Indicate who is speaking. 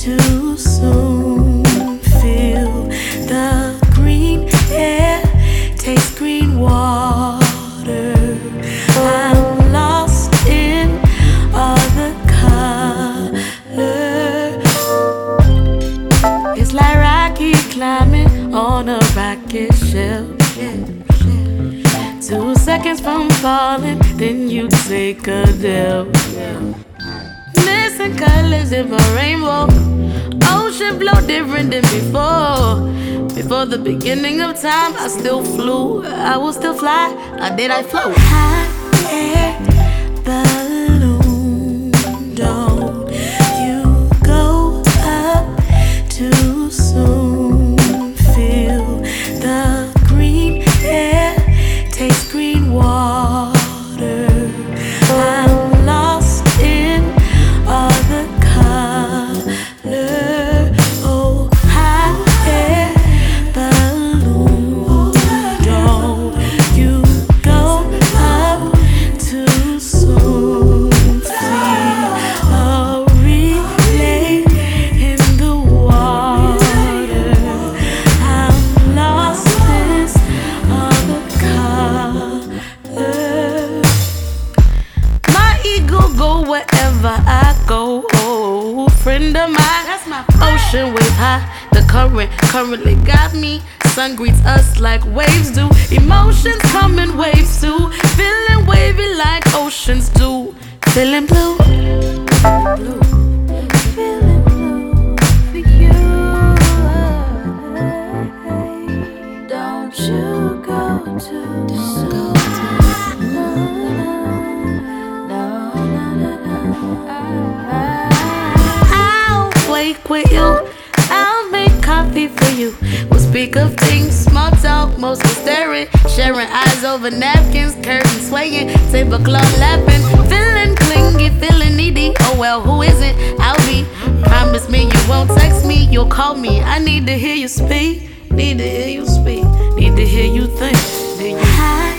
Speaker 1: too soon. Feel the green air, taste green water. I'm lost in all the colors. It's like rocky climbing on a rocket ship. 2 seconds from falling, then you take a dip. Missing colors in my rainbow. Ocean flow different than before. Before the beginning of time, I still flew. I will still fly, or did I float? Hot air balloon. Don't you go up too soon. Feel the green air, taste green water. I'm lost in all the colors. Oh, hot air balloon. Don't you go up too soon. Feel a relay in the water. I'm lost in all the colors. My ego go wherever I go. Oh, friend of mine, that's my ocean wave high. The current currently got me. Sun greets us like waves do. Emotions come in waves too. Feeling wavy like oceans do. Feeling blue, blue. Feeling blue for you. Don't you go too soon. I'll wake with you. I'll make coffee for you. We'll speak of things, small talk, mostly staring. Sharing eyes over napkins, curtains swaying, tablecloth lapping. Feeling clingy, feeling needy. Oh well, who isn't? I'll be. Promise me you won't text me, you'll call me. I need to hear you speak. Need to hear you speak. Need to hear you think. Do you